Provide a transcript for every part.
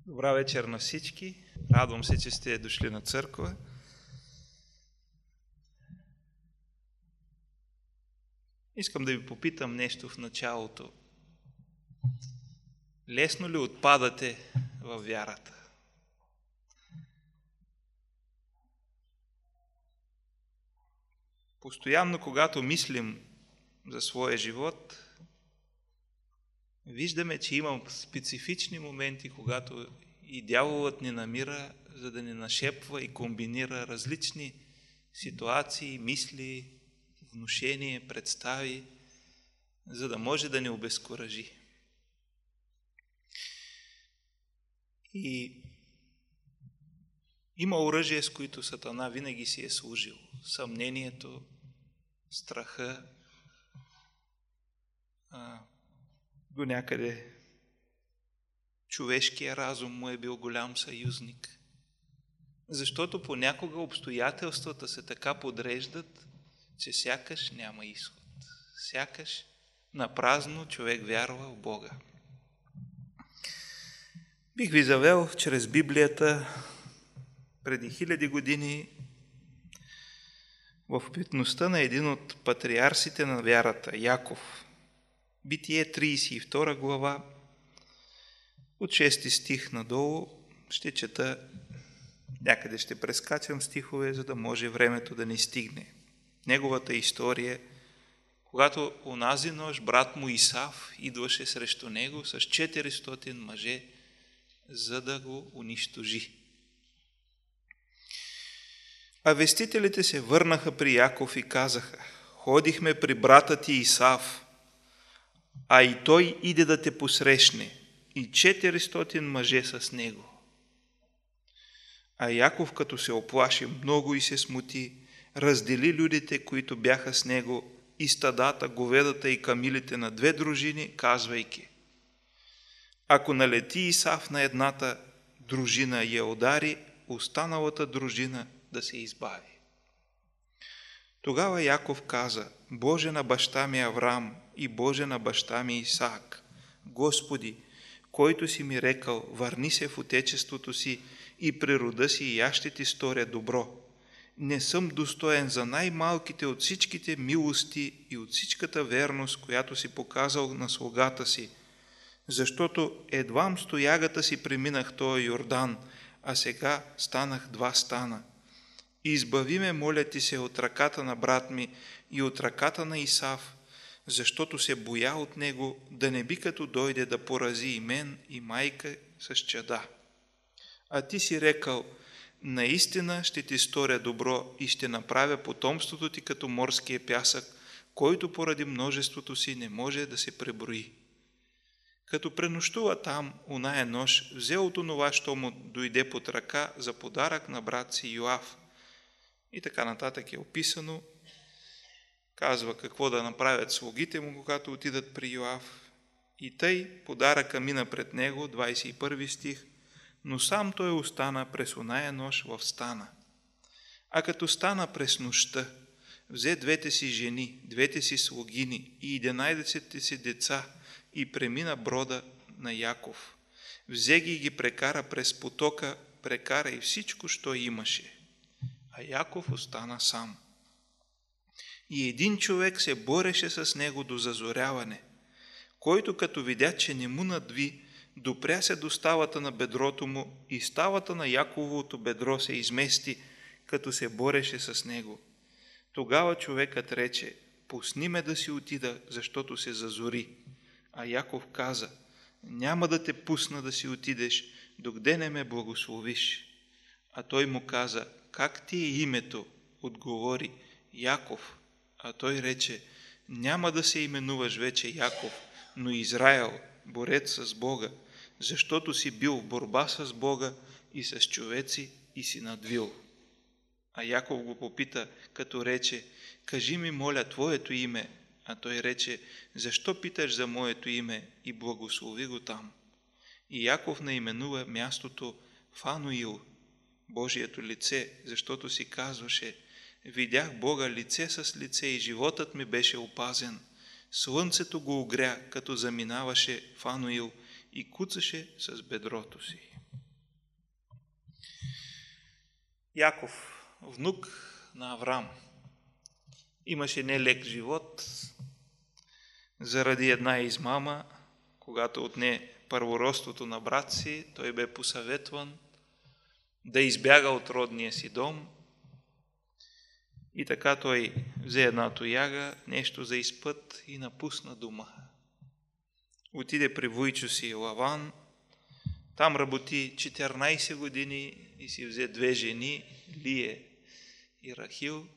Добра вечер на всички. Радвам се, че сте дошли на църква. Искам да ви попитам нещо в началото. Лесно ли отпадате във вярата? Постоянно, когато мислим за своя живот, виждаме, че има специфични моменти, когато и дяволът ни намира, за да ни нашепва и комбинира различни ситуации, мисли, внушения, представи, за да може да ни обезкуражи. И има оръжие, с които Сатана винаги си е служил. Съмнението, страха, до някъде човешкия разум му е бил голям съюзник. Защото понякога обстоятелствата се така подреждат, че сякаш няма изход. Сякаш напразно човек вярва в Бога. Бих ви завел чрез Библията преди 1000 години в опитността на един от патриарсите на вярата, Яков. Битие 32 глава, от 6 стих надолу, ще чета, някъде ще прескачам стихове, за да може времето да ни стигне. Неговата история, когато онази нощ брат му Исав идваше срещу него с 400 мъже, за да го унищожи. А вестителите се върнаха при Яков и казаха: ходихме при брата ти Исав, а и той иде да те посрещне, и 400 мъже с него. А Яков, като се оплаши много и се смути, раздели людите, които бяха с него, и стадата, говедата и камилите на 2 дружини, казвайки: ако налети Исав на едната дружина и я удари, останалата дружина да се избави. Тогава Яков каза: Боже на баща ми Авраам и Боже на баща ми Исаак, Господи, който си ми рекал: върни се в отечеството си и при рода си и аз ще ти сторя добро. Не съм достоен за най-малките от всичките милости и от всичката верност, която си показал на слугата си, защото едвам с тоягата си преминах този Йордан, а сега станах 2 стана. Избави ме, моля ти се, от ръката на брат ми и от ръката на Исав, защото се боя от него, да не би като дойде да порази и мен, и майка с чада. А ти си рекал: наистина ще ти сторя добро и ще направя потомството ти като морския пясък, който поради множеството си не може да се преброи. Като пренощува там, оная нощ, взел от онова, що му дойде под ръка, за подарък на брат си Йоав. И така нататък е описано. Казва какво да направят слугите му, когато отидат при Йоав. И тъй подаръка мина пред него, 21 стих, но сам той остана през оная нощ в стана. А като стана през нощта, взе 2 си жени, 2 си слугини и 11 си деца и премина брода на Яков. Взе ги и ги прекара през потока, прекара и всичко, що имаше. А Яков остана сам. И един човек се бореше с него до зазоряване, който като видя, че не му надви, допря се до ставата на бедрото му и ставата на Яковото бедро се измести, като се бореше с него. Тогава човекът рече: пусни ме да си отида, защото се зазори. А Яков каза: няма да те пусна да си отидеш, докъде не ме благословиш. А той му каза: как ти е името? Отговори: Яков. А той рече: няма да се именуваш вече Яков, но Израел, борец с Бога, защото си бил в борба с Бога и с човеци и си надвил. А Яков го попита, като рече: кажи ми, моля, твоето име. А той рече: защо питаш за моето име, и благослови го там. И Яков наименува мястото Фануил, Божието лице, защото си казваше: видях Бога лице с лице и животът ми беше опазен. Слънцето го огря, като заминаваше Фануил, и куцаше с бедрото си. Яков, внук на Аврам, имаше нелек живот заради една измама. Когато отне първородството на брат си, той бе посъветван да избяга от родния си дом и така той взе една тояга, нещо за изпът и напусна дома. Отиде при вуйчо си Лаван, там работи 14 години и си взе 2 жени, Лие и Рахил,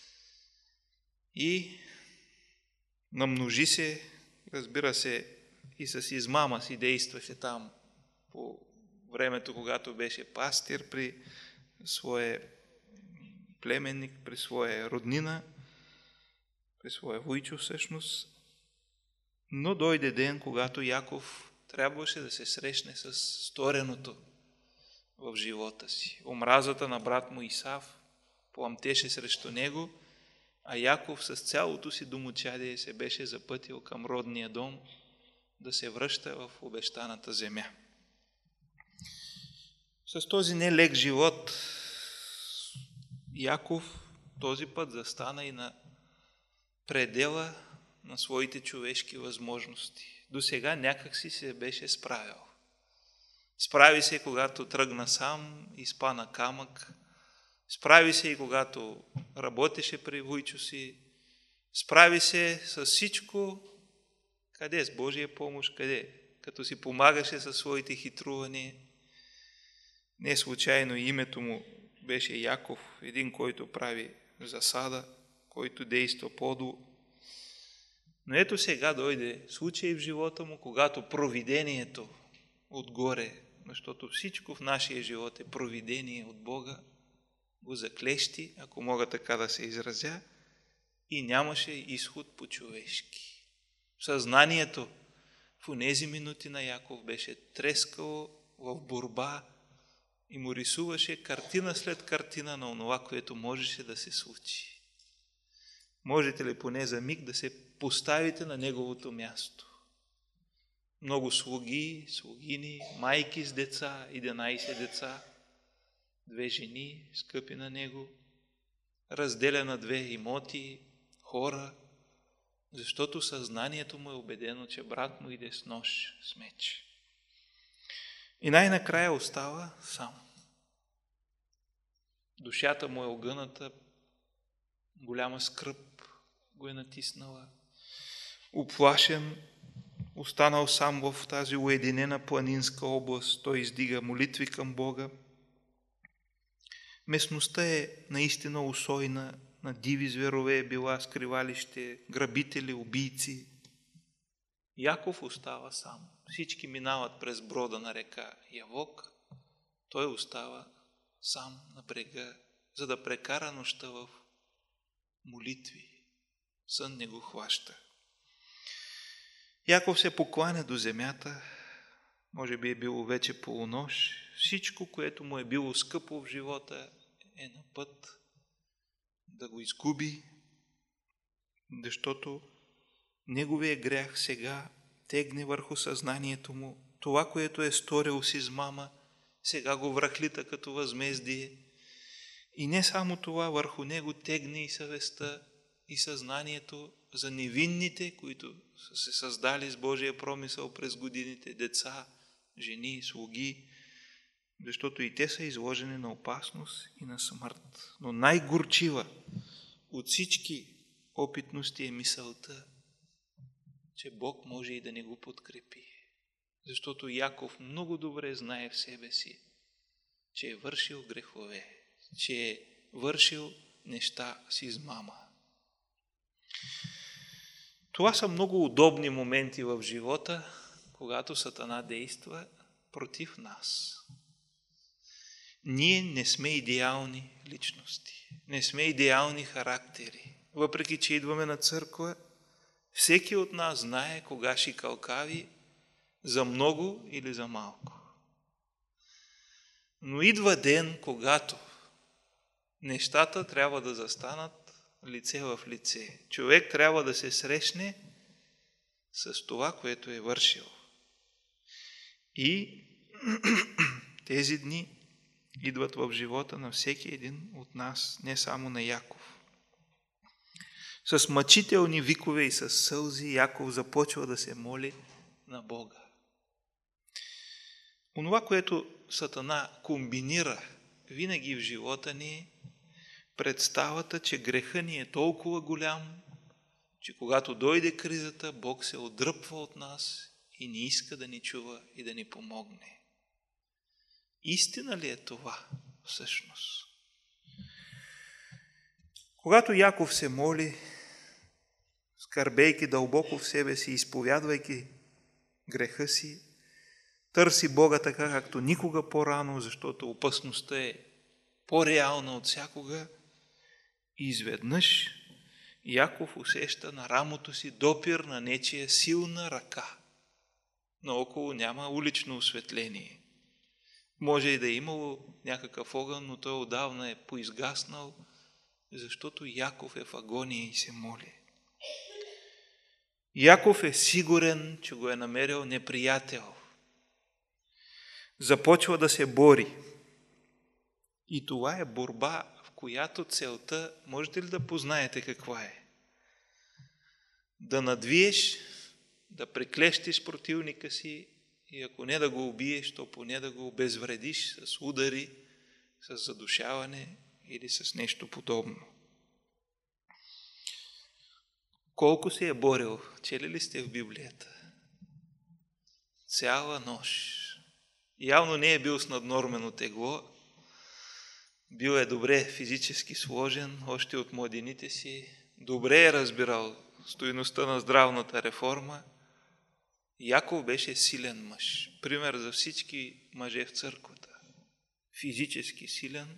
и намножи се, разбира се, и с измама си действаше там по времето, когато беше пастир при своя племенник, при своя роднина, при своя вуйчо всъщност. Но дойде ден, когато Яков трябваше да се срещне с стореното в живота си. Омразата на брат му Исав пламтеше срещу него, а Яков с цялото си домочадие се беше запътил към родния дом да се връща в обещаната земя. С този нелек живот Яков този път застана и на предела на своите човешки възможности. До сега някак си се беше справил. Справи се, когато тръгна сам и спа на камък. Справи се и когато работеше при вуйчо си. Справи се с всичко. Къде? С Божия помощ? Къде? Като си помагаше със своите хитрувания. Не случайно името му беше Яков, един, който прави засада, който действа подолу. Но ето сега дойде случай в живота му, когато провидението отгоре, защото всичко в нашия живот е провидение от Бога, го заклещи, ако мога така да се изразя, и нямаше изход по-човешки. Съзнанието в онези минути на Яков беше трескало в борба и му рисуваше картина след картина на онова, което можеше да се случи. Можете ли поне за миг да се поставите на неговото място? Много слуги, слугини, майки с деца, 11 деца, 2 жени, скъпи на него, разделя на 2 имоти, хора, защото съзнанието му е убедено, че брат му иде с нож, с меч. И най-накрая остава сам. Душата му е огъната, голяма скръб го е натиснала. Уплашен, останал сам в тази уединена планинска област, той издига молитви към Бога. Местността е наистина усойна, на диви зверове е била скривалище, грабители, убийци. Яков остава сам. Всички минават през брода на река Явок, той остава сам на брега, за да прекара нощта в молитви. Сън не го хваща. Яков се покланя до земята, може би е било вече полунощ. Всичко, което му е било скъпо в живота, е на път да го изгуби, защото неговия грях сега тегне върху съзнанието му. Това, което е сторил с измама, сега го връхлита като възмездие. И не само това, върху него тегне и съвестта, и съзнанието за невинните, които са се създали с Божия промисъл през годините, деца, жени, слуги, защото и те са изложени на опасност и на смърт. Но най-горчива от всички опитности е мисълта, че Бог може и да не го подкрепи. Защото Яков много добре знае в себе си, че е вършил грехове, че е вършил неща с измама. Това са много удобни моменти в живота, когато Сатана действа против нас. Ние не сме идеални личности, не сме идеални характери. Въпреки че идваме на църква, всеки от нас знае кога шикалкави за много или за малко. Но идва ден, когато нещата трябва да застанат лице в лице. Човек трябва да се срещне с това, което е вършил. И тези дни идват в живота на всеки един от нас, не само на Яков. С мъчителни викове и с сълзи Яков започва да се моли на Бога. Онова, което Сатана комбинира винаги в живота ни, представата, че греха ни е толкова голям, че когато дойде кризата, Бог се отдръпва от нас и не иска да ни чува и да ни помогне. Истина ли е това всъщност? Когато Яков се моли, скърбейки дълбоко в себе си, изповядвайки греха си, търси Бога така, както никога по-рано, защото опасността е по-реална от всякога, и изведнъж Яков усеща на рамото си допир на нечия силна ръка. Наоколо няма улично осветление. Може и да е имало някакъв огън, но той отдавна е поизгаснал, защото Яков е в агония и се моли. Яков е сигурен, че го е намерил неприятел. Започва да се бори. И това е борба, в която целта, можете ли да познаете каква е? Да надвиеш, да преклещиш противника си и ако не да го убиеш, то поне да го обезвредиш с удари, с задушаване или с нещо подобно. Колко се е борил? Чели ли сте в Библията? Цяла нощ. Явно не е бил с наднормено тегло. Бил е добре физически сложен, още от младените си. Добре е разбирал стойността на здравната реформа. Яков беше силен мъж. Пример за всички мъже в църквата. Физически силен.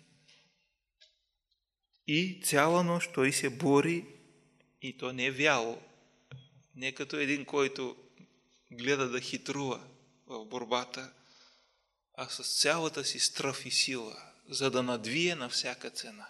И цяла нощ той се бори, и то не вяло. Не като един, който гледа да хитрува в борбата, а с цялата си стръв и сила, за да надвие на всяка цена.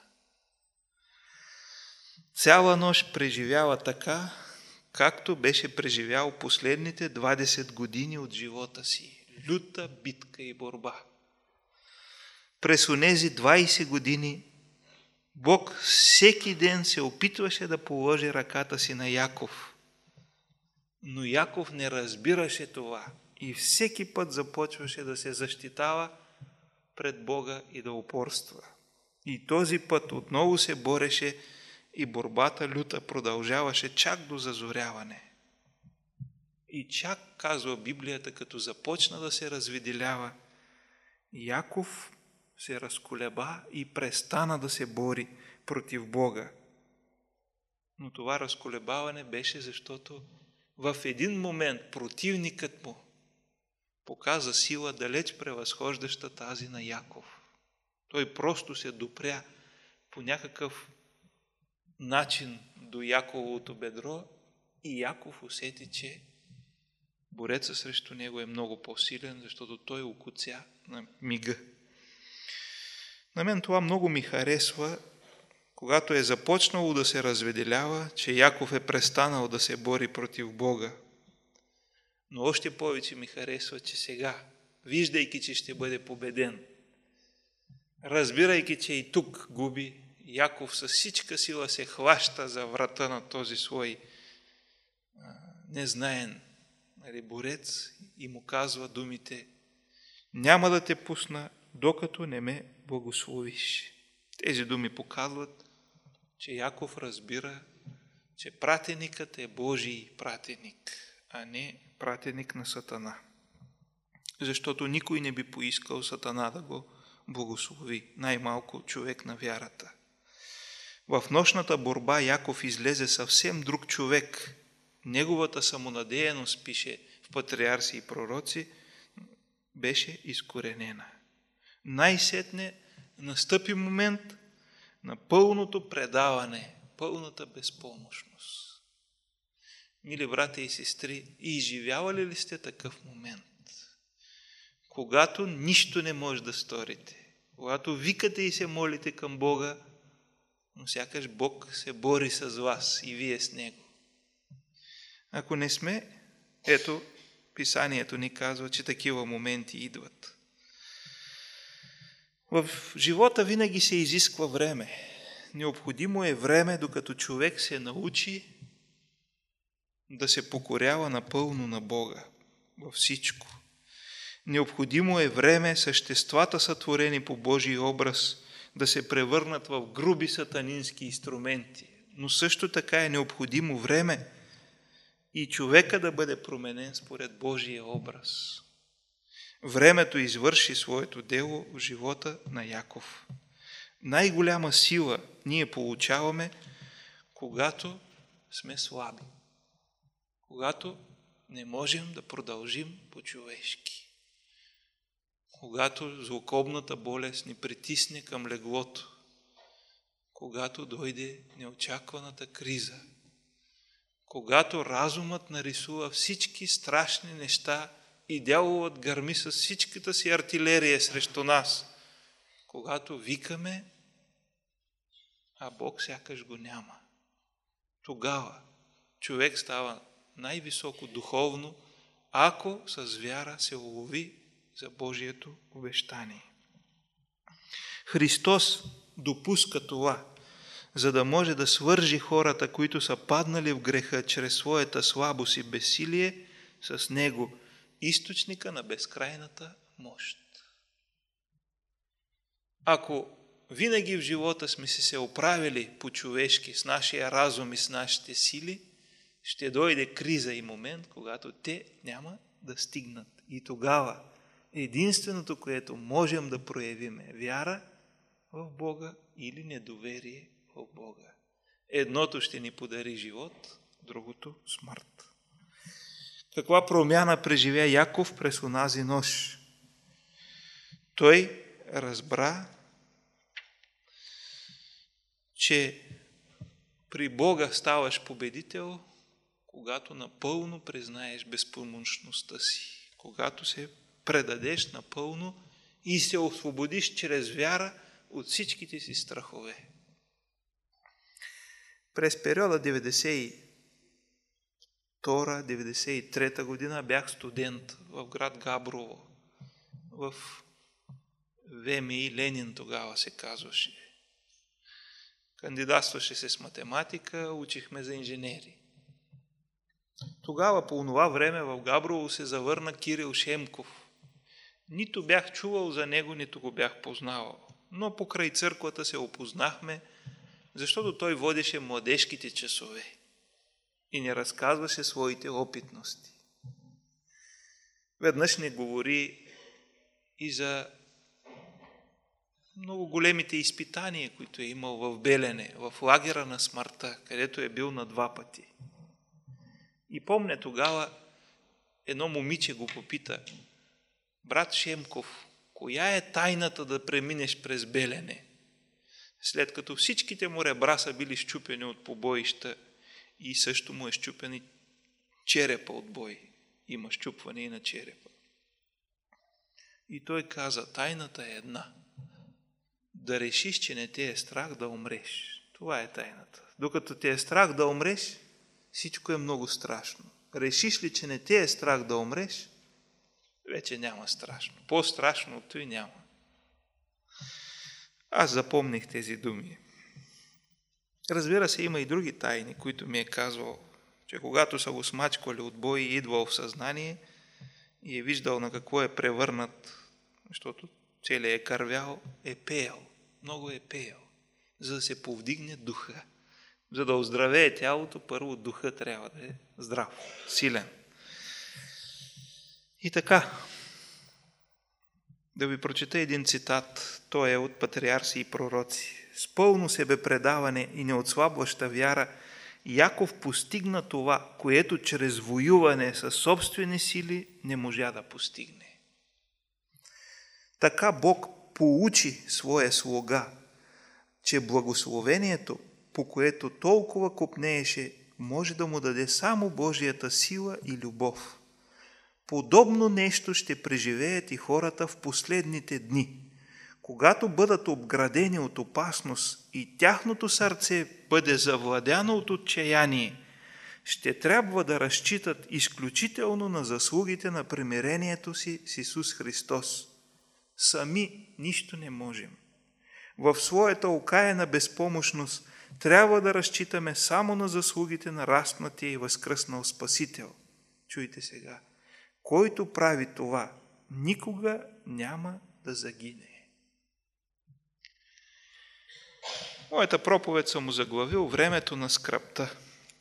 Цяла нощ преживява така, както беше преживял последните 20 години от живота си. Люта битка и борба. През онези 20 години Бог всеки ден се опитваше да положи ръката си на Яков. Но Яков не разбираше това и всеки път започваше да се защитава пред Бога и да упорства. И този път отново се бореше и борбата люта продължаваше чак до зазоряване. И чак, казва Библията, като започна да се разведелява, Яков се разколеба и престана да се бори против Бога. Но това разколебаване беше, защото в един момент противникът му показа сила далеч превъзхождаща тази на Яков. Той просто се допря по някакъв начин до Яковото бедро и Яков усети, че бореца срещу него е много по-силен, защото той укуця на мига. На мен това много ми харесва, когато е започнало да се разведелява, че Яков е престанал да се бори против Бога. Но още повече ми харесва, че сега, виждайки, че ще бъде победен, разбирайки, че и тук губи, Яков със всичка сила се хваща за врата на този свой незнаен борец и му казва думите: няма да те пусна, докато не ме благословиш. Тези думи показват, че Яков разбира, че пратеникът е Божий пратеник, а не пратеник на Сатана. Защото никой не би поискал Сатана да го благослови, най-малко човек на вярата. В нощната борба Яков излезе съвсем друг човек. Неговата самонадеяност, пише в Патриарси и пророци, беше изкоренена. Най-сетне настъпи момент на пълното предаване, пълната безпомощност. Мили братя и сестри, изживявали ли сте такъв момент? Когато нищо не може да сторите, когато викате и се молите към Бога, но сякаш Бог се бори с вас и вие с Него. Ако не сме, ето, Писанието ни казва, че такива моменти идват. В живота винаги се изисква време. Необходимо е време, докато човек се научи да се покорява напълно на Бога във всичко. Необходимо е време съществата, сътворени по Божий образ, да се превърнат в груби сатанински инструменти. Но също така е необходимо време и човека да бъде променен според Божия образ. Времето извърши своето дело в живота на Яков. Най-голяма сила ние получаваме, когато сме слаби. Когато не можем да продължим по-човешки. Когато злокобната болест ни притисне към леглото. Когато дойде неочакваната криза. Когато разумът нарисува всички страшни неща и дяволът гърми с всичката си артилерия срещу нас. Когато викаме, а Бог сякаш го няма. Тогава човек става най-високо духовно, ако с вяра се улови за Божието обещание. Христос допуска това, за да може да свържи хората, които са паднали в греха чрез своята слабост и безсилие, с Него, източника на безкрайната мощ. Ако винаги в живота сме се оправили по-човешки с нашия разум и с нашите сили, ще дойде криза и момент, когато те няма да стигнат. И тогава единственото, което можем да проявим е вяра в Бога или недоверие в Бога. Едното ще ни подари живот, другото смърт. Каква промяна преживя Яков през онази нощ? Той разбра, че при Бога ставаш победител, когато напълно признаеш безпомощността си, когато се предадеш напълно и се освободиш чрез вяра от всичките си страхове. През периода 92-93 година бях студент в град Габрово, в ВМИ Ленин тогава се казваше. Кандидатстваше се с математика, учихме за инженери. Тогава по това време в Габрово се завърна Кирил Шемков. Нито бях чувал за него, нито го бях познавал. Но покрай църквата се опознахме, защото той водеше младежките часове и ни разказваше своите опитности. Веднъж ни говори и за много големите изпитания, които е имал в Белене, в лагера на смъртта, където е бил на 2 пъти. И помня тогава едно момиче го попита: брат Шемков, коя е тайната да преминеш през Белене? След като всичките му ребра са били счупени от побоища и също му е счупен и черепа от бой. Има счупване и на черепа. И той каза: тайната е една. Да решиш, че не те е страх да умреш. Това е тайната. Докато те е страх да умреш, всичко е много страшно. Решиш ли, че не те е страх да умреш, вече няма страшно. По-страшното и няма. Аз запомних тези думи. Разбира се, има и други тайни, които ми е казвал, че когато са го смачкали от бой и идвал в съзнание и е виждал на какво е превърнат, защото целият е кървял, е пеял. Много е пеял, за да се повдигне духа. За да оздравее тялото, първо духа трябва да е здрав, силен. И така, да ви прочета един цитат, той е от патриарси и пророци. С пълно себепредаване и неотслабваща вяра Яков постигна това, което чрез воюване със собствени сили не можа да постигне. Така Бог поучи своя слуга, че благословението, по което толкова копнееше, може да му даде само Божията сила и любов. Подобно нещо ще преживеят и хората в последните дни, когато бъдат обградени от опасност и тяхното сърце бъде завладяно от отчаяние, ще трябва да разчитат изключително на заслугите на примирението си с Исус Христос. Сами нищо не можем. В своята окаяна безпомощност трябва да разчитаме само на заслугите на разпнатия и възкръснал Спасител. Чуйте сега. Който прави това, никога няма да загине. Моята проповед съм озаглавил времето на скръбта.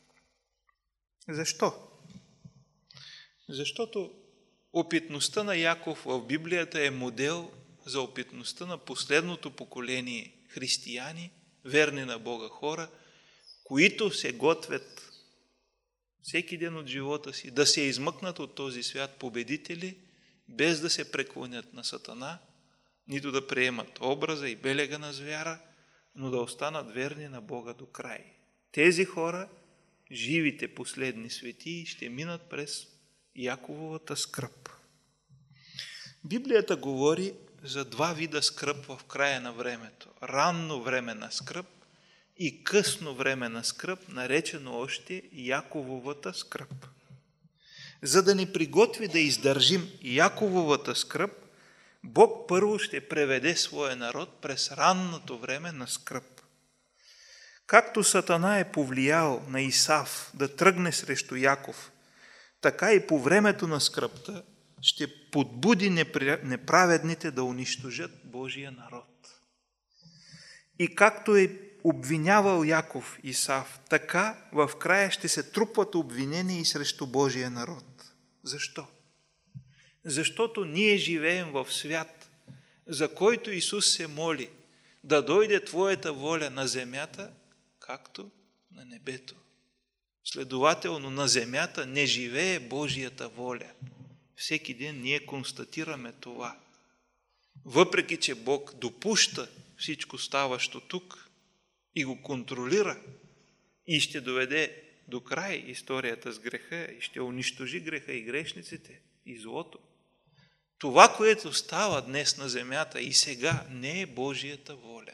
Защо? Защото опитността на Яков в Библията е модел за опитността на последното поколение християни, верни на Бога хора, които се готвят всеки ден от живота си да се измъкнат от този свят победители, без да се преклонят на Сатана, нито да приемат образа и белега на звяра, но да останат верни на Бога до край. Тези хора, живите последни светии, ще минат през Якововата скръб. Библията говори за два вида скръб в края на времето. Ранно време на скръб и късно време на скръб, наречено още Якововата скръб. За да ни приготви да издържим Якововата скръб, Бог първо ще преведе своя народ през ранното време на скръб. Както Сатана е повлиял на Исав да тръгне срещу Яков, така и по времето на скръбта ще подбуди неправедните да унищожат Божия народ. И както е обвинявал Яков Исав, така в края ще се трупват обвинения и срещу Божия народ. Защо? Защото ние живеем в свят, за който Исус се моли да дойде Твоята воля на земята, както на небето. Следователно, на земята не живее Божията воля. Всеки ден ние констатираме това. Въпреки че Бог допуща всичко ставащо тук и го контролира и ще доведе до край историята с греха и ще унищожи греха и грешниците и злото, това, което става днес на земята и сега, не е Божията воля.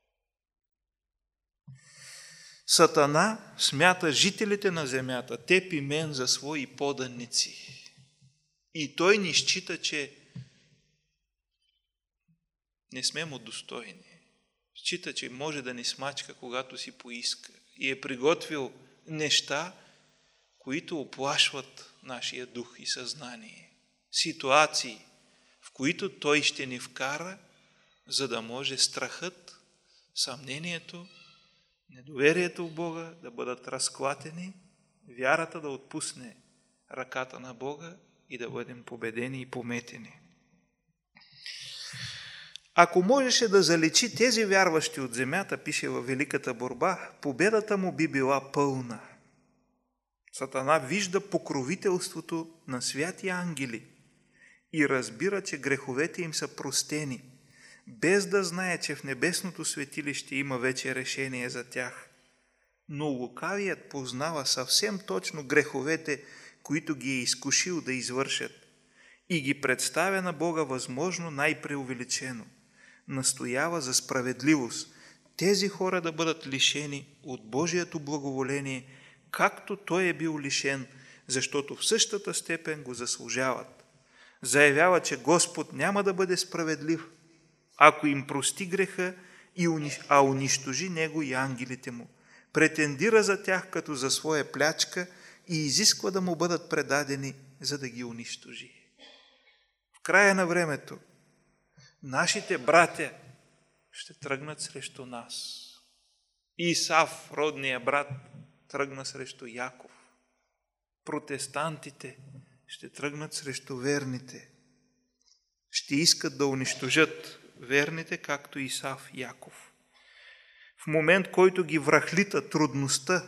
Сатана смята жителите на земята, теб и мен, за свои поданици. И той ни счита, че не сме му достойни. Счита, че може да ни смачка, когато си поиска. И е приготвил неща, които оплашват нашия дух и съзнание. Ситуации, в които той ще ни вкара, за да може страхът, съмнението, недоверието в Бога да бъдат разклатени, вярата да отпусне ръката на Бога и да бъдем победени и пометени. Ако можеше да заличи тези вярващи от земята, пише във Великата борба, победата му би била пълна. Сатана вижда покровителството на святи ангели и разбира, че греховете им са простени, без да знае, че в небесното светилище има вече решение за тях. Но лукавият познава съвсем точно греховете, които ги е изкушил да извършат, и ги представя на Бога възможно най-преувеличено. Настоява за справедливост тези хора да бъдат лишени от Божието благоволение, както той е бил лишен, защото в същата степен го заслужават. Заявява, че Господ няма да бъде справедлив, ако им прости греха, а унищожи него и ангелите му. Претендира за тях като за своя плячка и изисква да му бъдат предадени, за да ги унищожи. В края на времето нашите братя ще тръгнат срещу нас. Исав, родния брат, тръгна срещу Яков. Протестантите ще тръгнат срещу верните. Ще искат да унищожат верните, както Исав и Яков. В момент, който ги връхлита трудността,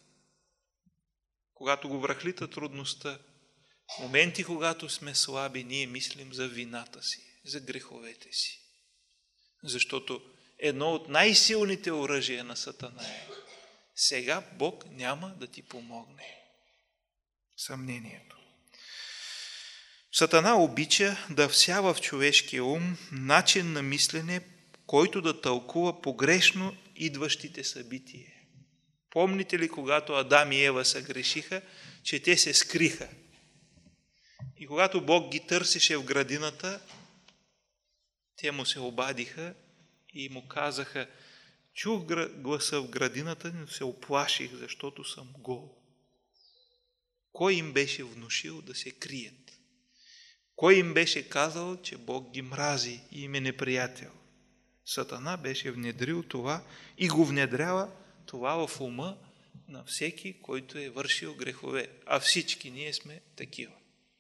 когато го връхлита трудността, в моменти, когато сме слаби, ние мислим за вината си, за греховете си. Защото едно от най-силните оръжия на Сатана е: сега Бог няма да ти помогне. Съмнението. Сатана обича да всява в човешкия ум начин на мислене, който да тълкува погрешно идващите събития. Помните ли, когато Адам и Ева съгрешиха, че те се скриха? И когато Бог ги търсеше в градината, те му се обадиха и му казаха: чух гласа в градината, но се оплаших, защото съм гол. Кой им беше внушил да се крият? Кой им беше казал, че Бог ги мрази и им е неприятел? Сатана беше внедрил това и го внедрява това в ума на всеки, който е вършил грехове. А всички ние сме такива.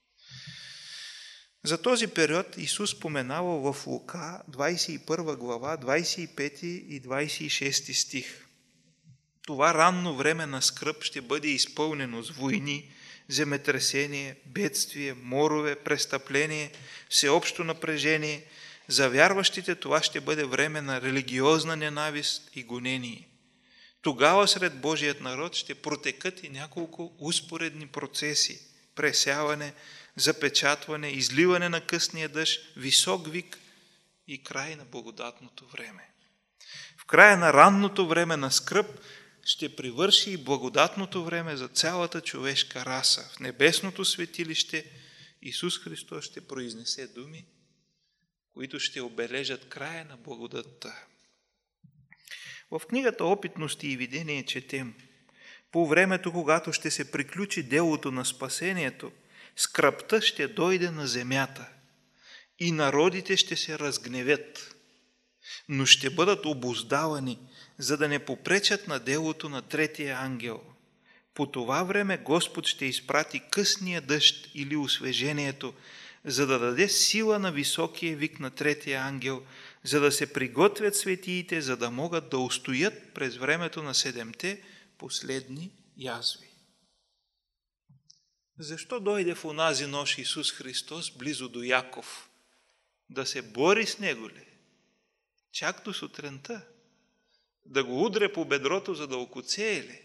За този период Исус споменава в Лука 21 глава, 25 и 26 стих. Това ранно време на скръб ще бъде изпълнено с войни, земетресение, бедствие, морове, престъпление, всеобщо напрежение. За вярващите това ще бъде време на религиозна ненавист и гонение. Тогава сред Божият народ ще протекат и няколко успоредни процеси: пресяване, запечатване, изливане на късния дъжд, висок вик и край на благодатното време. В края на ранното време на скръб ще привърши и благодатното време за цялата човешка раса. В небесното светилище Исус Христос ще произнесе думи, които ще обележат края на благодатта. В книгата Опитности и видение четем: по времето, когато ще се приключи делото на спасението, скръбта ще дойде на земята и народите ще се разгневят, но ще бъдат обуздавани, за да не попречат на делото на третия ангел. По това време Господ ще изпрати късния дъжд или освежението, за да даде сила на високия вик на третия ангел, за да се приготвят светиите, за да могат да устоят през времето на 7-те последни язви. Защо дойде в онази нощ Исус Христос близо до Яков? Да се бори с него ли? Чак до сутринта? Да го удре по бедрото, за да окоцее ли?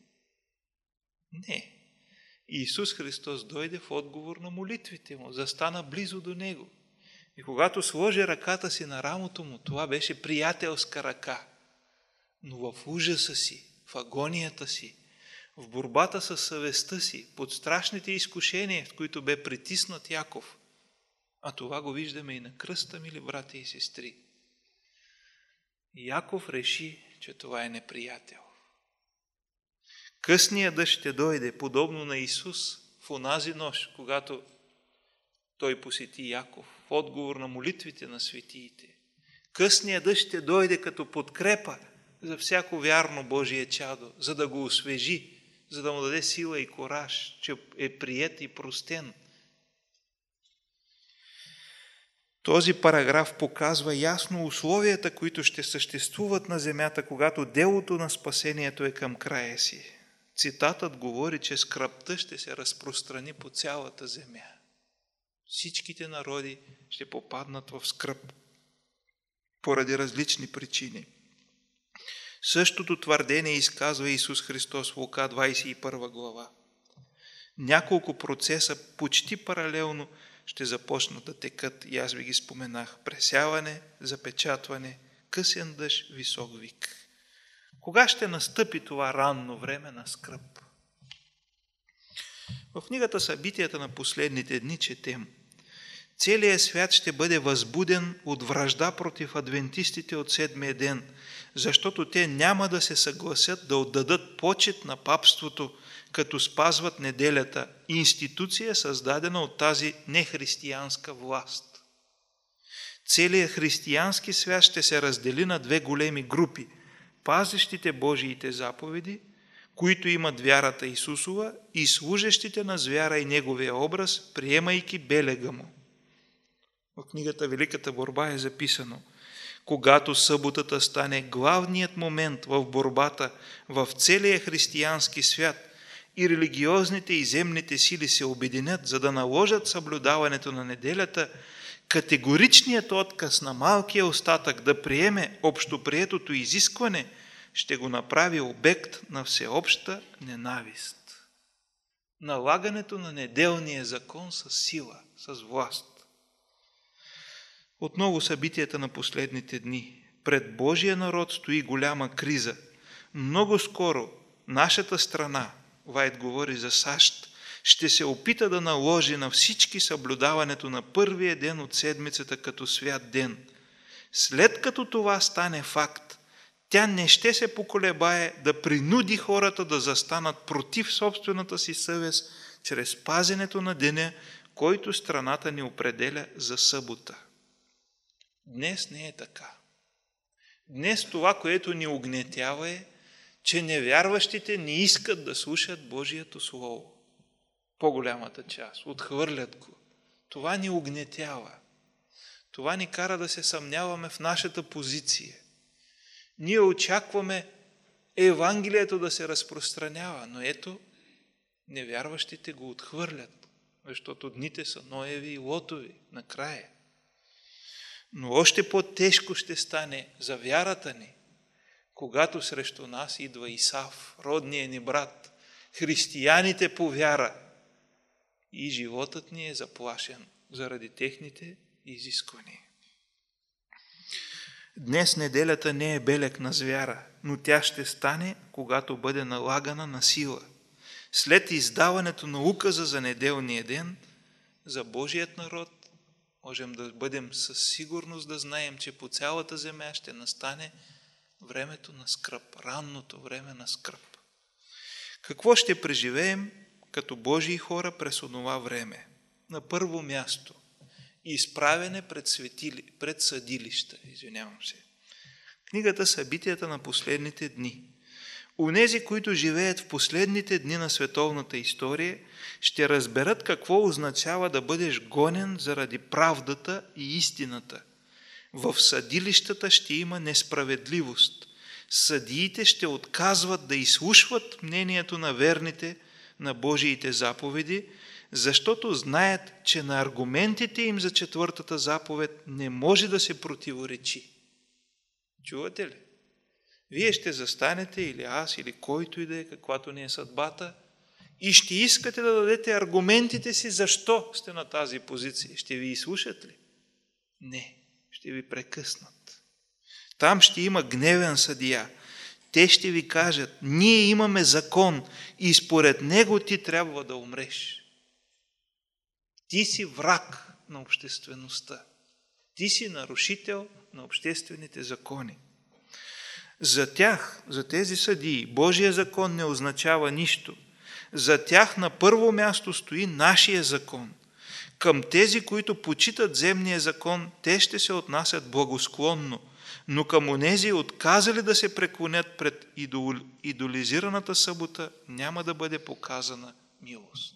Не. Исус Христос дойде в отговор на молитвите му, застана близо до него. И когато сложи ръката си на рамото му, това беше приятелска ръка. Но в ужаса си, в агонията си, в борбата с съвестта си, под страшните изкушения, в които бе притиснат Яков, а това го виждаме и на кръста, мили брати и сестри, Яков реши, че това е неприятел. Късният дъжд ще дойде, подобно на Исус, в онази нощ, когато той посети Яков, в отговор на молитвите на светиите. Късният дъжд ще дойде като подкрепа за всяко вярно Божие чадо, за да го освежи, за да му даде сила и кораж, че е приет и простен. Този параграф показва ясно условията, които ще съществуват на земята, когато делото на спасението е към края си. Цитатът говори, че скръбта ще се разпространи по цялата земя. Всичките народи ще попаднат в скръб поради различни причини. Същото твърдение изказва Исус Христос в Лука 21 глава. Няколко процеса почти паралелно ще започнат да текат, и аз ви ги споменах: пресяване, запечатване, късен дъжд, висок вик. Кога ще настъпи това ранно време на скръб? В книгата Събитията на последните дни четем: целият свят ще бъде възбуден от вражда против адвентистите от седмия ден, защото те няма да се съгласят да отдадат почет на папството, като спазват неделята, институция създадена от тази нехристиянска власт. Целият християнски свят ще се раздели на две големи групи: пазещите Божиите заповеди, които имат вярата Исусова, и служещите на звяра и неговия образ, приемайки белега му. В книгата Великата борба е записано: когато съботата стане главният момент в борбата в целия християнски свят и религиозните и земните сили се обединят, за да наложат съблюдаването на неделята, категоричният отказ на малкия остатък да приеме общоприетото изискване ще го направи обект на всеобща ненавист. Налагането на неделния закон с сила, с власт. Отново събитията на последните дни. Пред Божия народ стои голяма криза. Много скоро нашата страна, Вайт говори за САЩ, ще се опита да наложи на всички съблюдаването на първия ден от седмицата като свят ден. След като това стане факт, тя не ще се поколебае да принуди хората да застанат против собствената си съвест чрез пазенето на деня, който страната ни определя за събота. Днес не е така. Днес това, което ни угнетява е, че невярващите не искат да слушат Божието Слово. По-голямата част. Отхвърлят го. Това ни угнетява. Това ни кара да се съмняваме в нашата позиция. Ние очакваме Евангелието да се разпространява, но ето, невярващите го отхвърлят, защото дните са Ноеви и Лотови накрая. Но още по-тежко ще стане за вярата ни, когато срещу нас идва Исав, родният ни брат, християните по вяра, и животът ни е заплашен заради техните изисквания. Днес неделята не е белег на звяра, но тя ще стане, когато бъде налагана на сила. След издаването на указа за неделния ден, за Божият народ, можем да бъдем със сигурност да знаем, че по цялата земя ще настане времето на скръб, ранното време на скръб. Какво ще преживеем като Божии хора през онова време? На първо място, изправене пред съдилища. Книгата Събитията на последните дни. Онези, които живеят в последните дни на световната история, ще разберат какво означава да бъдеш гонен заради правдата и истината. В съдилищата ще има несправедливост. Съдиите ще отказват да изслушват мнението на верните на Божиите заповеди, защото знаят, че на аргументите им за четвъртата заповед не може да се противоречи. Чувате ли? Вие ще застанете, или аз, или който и да е, каквато ни е съдбата, и ще искате да дадете аргументите си, защо сте на тази позиция. Ще ви изслушат ли? Не, ще ви прекъснат. Там ще има гневен съдия. Те ще ви кажат, ние имаме закон и според него ти трябва да умреш. Ти си враг на обществеността. Ти си нарушител на обществените закони. За тях, за тези съдии, Божия закон не означава нищо. За тях на първо място стои нашия закон. Към тези, които почитат земния закон, те ще се отнасят благосклонно, но към онези, отказали да се преклонят пред идолизираната събота, няма да бъде показана милост.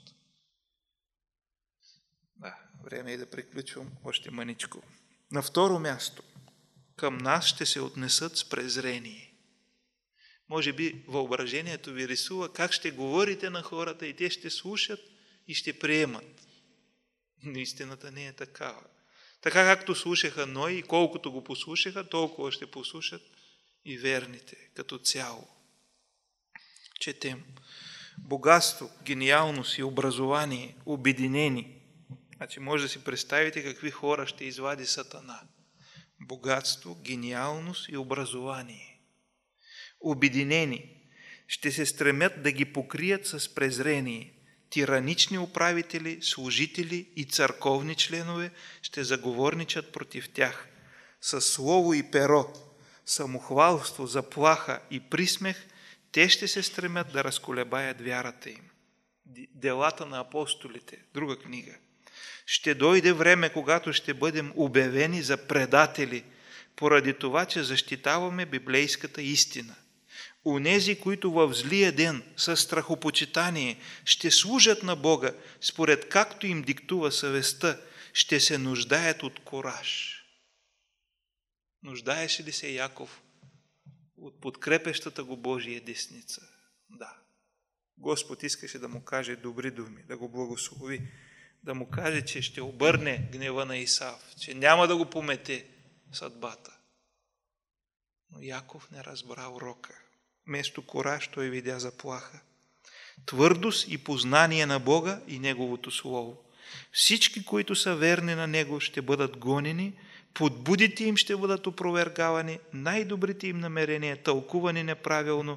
Да, време е да приключвам още мъничко. На второ място, към нас ще се отнесат с презрение. Може би въображението ви рисува как ще говорите на хората и те ще слушат и ще приемат. Но истината не е такава. Така както слушаха Ной и колкото го послушаха, толкова ще послушат и верните като цяло. Четем. Богатство, гениалност и образование, обединени. Значи може да си представите какви хора ще извади Сатана. Богатство, гениалност и образование. Обединени. Ще се стремят да ги покрият с презрение. Тиранични управители, служители и църковни членове ще заговорничат против тях. Със слово и перо, самохвалство, заплаха и присмех, те ще се стремят да разколебаят вярата им. Делата на апостолите, друга книга. Ще дойде време, когато ще бъдем обявени за предатели, поради това, че защитаваме библейската истина. Онези, които в злия ден със страхопочитание ще служат на Бога, според както им диктува съвестта, ще се нуждаят от кораж. Нуждаеше ли се Яков от подкрепещата го Божия десница? Да. Господ искаше да му каже добри думи, да го благослови, да му каже, че ще обърне гнева на Исав, че няма да го помете съдбата. Но Яков не разбра урока. Вместо кораж той видя заплаха. Твърдост и познание на Бога и Неговото Слово. Всички, които са верни на Него, ще бъдат гонени, подбудите им ще бъдат опровергавани, най-добрите им намерения тълкувани неправилно,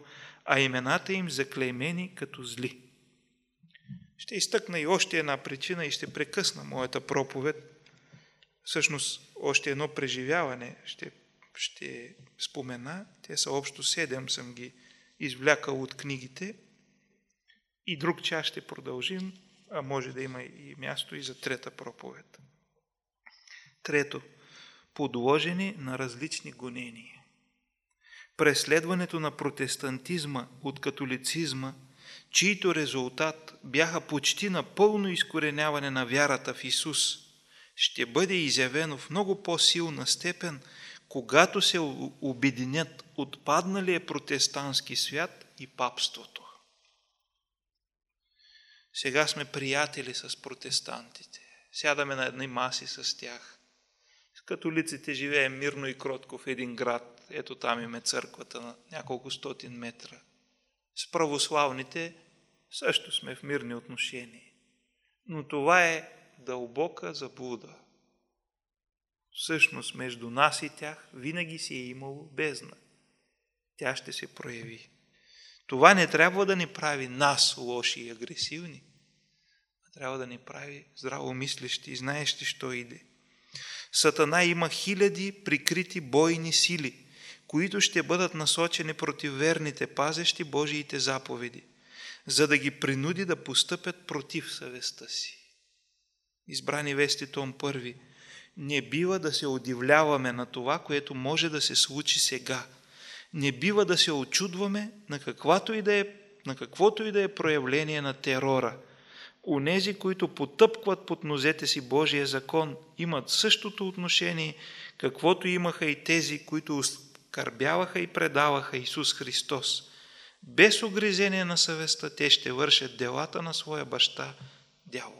а имената им заклеймени като зли. Ще изтъкна и още една причина и ще прекъсна моята проповед. Всъщност, още едно преживяване ще спомена. Те са общо 7, съм ги извлякал от книгите. И друг час ще продължим, а може да има и място и за трета проповед. Трето, подложени на различни гонения. Преследването на протестантизма от католицизма, чието резултат бяха почти на пълно изкореняване на вярата в Исус, ще бъде изявено в много по-силна степен, когато се обединят отпадналия протестантски свят и папството. Сега сме приятели с протестантите. Сядаме на едни маси с тях. С католиците живеем мирно и кротко в един град. Ето там им е църквата на няколко стотин метра. С православните също сме в мирни отношения. Но това е дълбока заблуда. Всъщност между нас и тях винаги си е имало бездна. Тя ще се прояви. Това не трябва да ни прави нас лоши и агресивни, а трябва да ни прави здравомислещи и знаещи, що иде. Сатана има хиляди прикрити бойни сили, които ще бъдат насочени против верните, пазещи Божиите заповеди, за да ги принуди да постъпят против съвестта си. Избрани вести, том 1. Не бива да се удивляваме на това, което може да се случи сега. Не бива да се очудваме на каквото и да е проявление на терора. Онези, които потъпкват под нозете си Божия закон, имат същото отношение, каквото имаха и тези, които оскърбяваха и предаваха Исус Христос. Без огризение на съвестта те ще вършат делата на своя баща, дявола.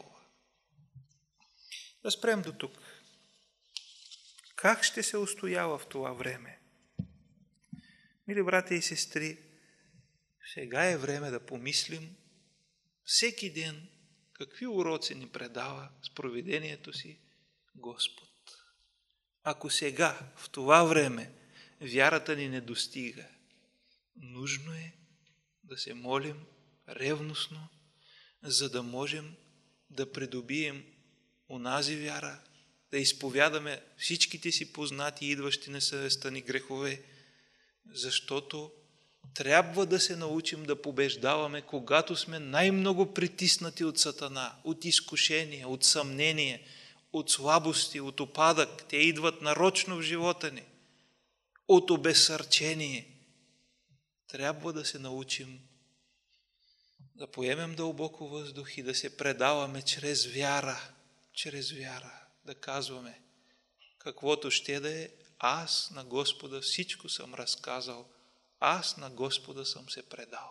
Да спрем до тук. Как ще се устоява в това време? Мили братя и сестри, сега е време да помислим всеки ден какви уроци ни предава с провидението си Господ. Ако сега, в това време, вярата ни не достига, нужно е да се молим ревностно, за да можем да придобием онази вяра, да изповядаме всичките си познати и идващи несъвестни грехове, защото трябва да се научим да побеждаваме, когато сме най-много притиснати от Сатана, от изкушение, от съмнение, от слабости, от упадък. Те идват нарочно в живота ни. От обезсърчение. Трябва да се научим да поемем дълбоко въздух и да се предаваме чрез вяра, да казваме каквото ще да е, аз на Господа всичко съм разказал, аз на Господа съм се предал.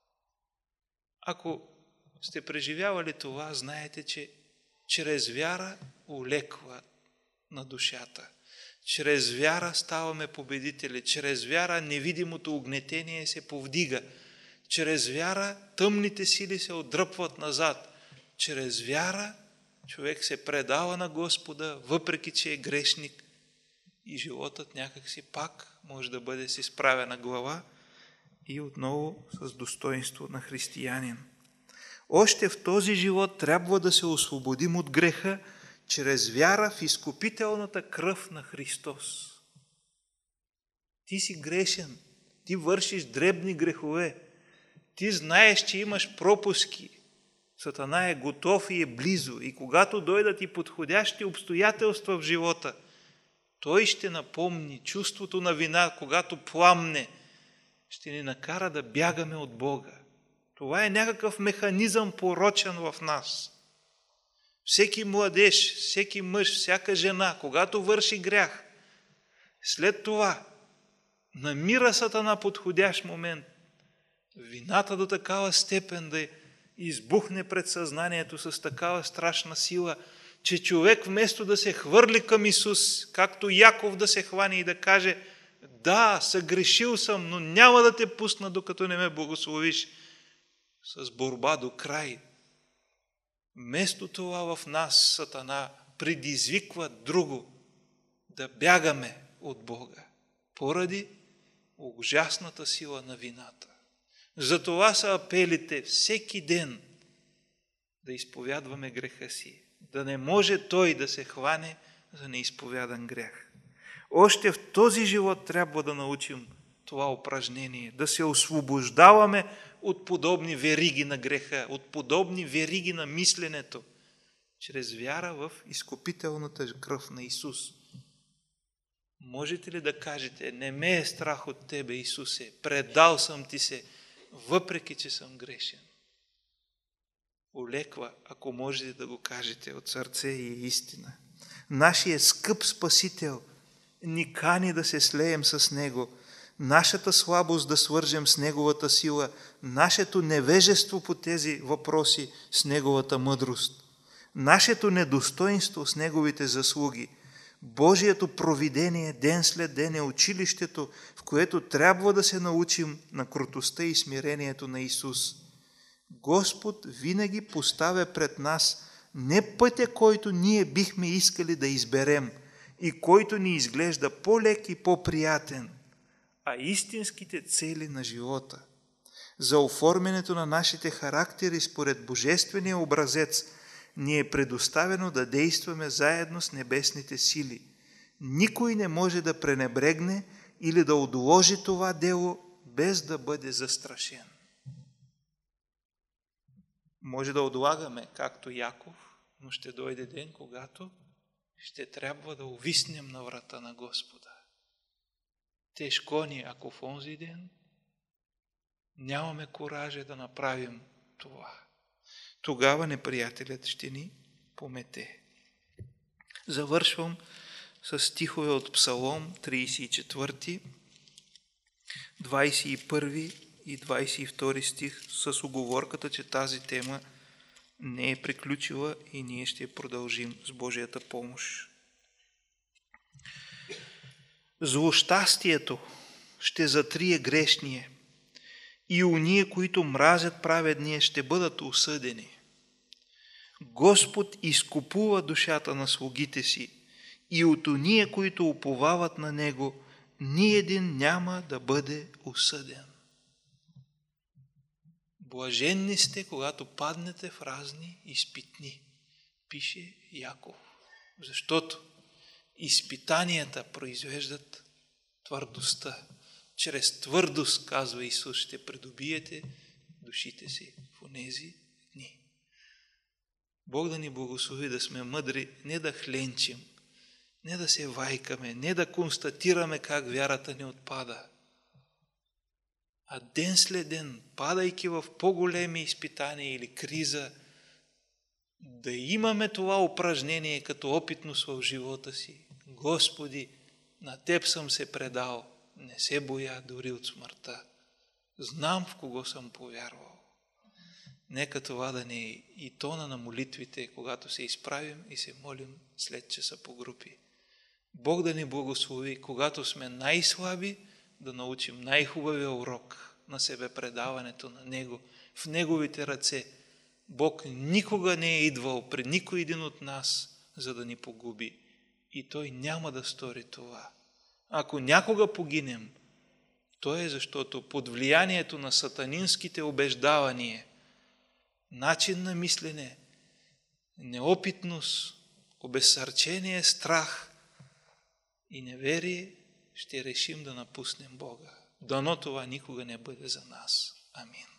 Ако сте преживявали това, знаете, че чрез вяра улеква на душата. Чрез вяра ставаме победители. Чрез вяра невидимото угнетение се повдига. Чрез вяра тъмните сили се отдръпват назад. Чрез вяра човек се предава на Господа, въпреки че е грешник. И животът някакси пак може да бъде с изправена глава и отново с достоинство на християнин. Още в този живот трябва да се освободим от греха чрез вяра в изкупителната кръв на Христос. Ти си грешен, ти вършиш дребни грехове, ти знаеш, че имаш пропуски. Сатана е готов и е близо и когато дойдат и подходящи обстоятелства в живота, той ще напомни чувството на вина, когато пламне, ще ни накара да бягаме от Бога. Това е някакъв механизъм порочен в нас. Всеки младеж, всеки мъж, всяка жена, когато върши грях, след това намира Сатана подходящ момент, вината до такава степен да избухне пред съзнанието с такава страшна сила, че човек вместо да се хвърли към Исус, както Яков да се хване и да каже: да, съгрешил съм, но няма да те пусна, докато не ме благословиш, с борба до край. Вместо това в нас Сатана предизвиква друго, да бягаме от Бога, поради ужасната сила на вината. Затова са апелите всеки ден да изповядваме греха си, да не може той да се хване за неизповядан грях. Още в този живот трябва да научим това упражнение, да се освобождаваме от подобни вериги на греха, от подобни вериги на мисленето, чрез вяра в изкупителната кръв на Исус. Можете ли да кажете: не ме е страх от Тебе, Исусе, предал съм Ти се, въпреки че съм грешен? Олеква, ако можете да го кажете от сърце и истина. Нашия скъп Спасител ни кани да се слеем с Него, нашата слабост да свържем с Неговата сила, нашето невежество по тези въпроси с Неговата мъдрост, нашето недостоинство с Неговите заслуги. Божието провидение ден след ден е училището, в което трябва да се научим на кротостта и смирението на Исус. Господ винаги поставя пред нас не пътя, който ние бихме искали да изберем и който ни изглежда по-лек и по-приятен, а истинските цели на живота. За оформянето на нашите характери според Божествения образец ни е предоставено да действаме заедно с небесните сили. Никой не може да пренебрегне или да отложи това дело без да бъде застрашен. Може да отлагаме, както Яков, но ще дойде ден, когато ще трябва да увиснем на врата на Господа. Тежко ни, ако в онзи ден нямаме коража да направим това. Тогава неприятелят ще ни помете. Завършвам с стихове от Псалом 34, 21 и 22 стих с уговорката, че тази тема не е приключила и ние ще продължим с Божията помощ. Злощастието ще затрие грешния и уния, които мразят праведния, ще бъдат осъдени. Господ изкупува душата на слугите си и от уния, които уповават на Него, ни един няма да бъде осъден. Блаженни сте, когато паднете в разни изпитни, пише Яков, защото изпитанията произвеждат твърдостта. Чрез твърдост, казва Исус, ще придобиете душите си в онези дни. Бог да ни благослови да сме мъдри, не да хленчим, не да се вайкаме, не да констатираме как вярата ни отпада, а ден след ден, падайки в по-големи изпитания или криза, да имаме това упражнение като опитност в живота си. Господи, на Теб съм се предал, не се боя дори от смъртта. Знам в кого съм повярвал. Нека това да не е и тона на молитвите, когато се изправим и се молим след часа по групи. Бог да ни благослови, когато сме най-слаби, да научим най-хубавия урок на себепредаването на Него, в Неговите ръце. Бог никога не е идвал при никой един от нас, за да ни погуби. И Той няма да стори това. Ако някога погинем, то е защото под влиянието на сатанинските убеждавания, начин на мислене, неопитност, обезсърчение, страх и неверие, ще решим да напуснем Бога. Дано това никога не бъде за нас. Амин.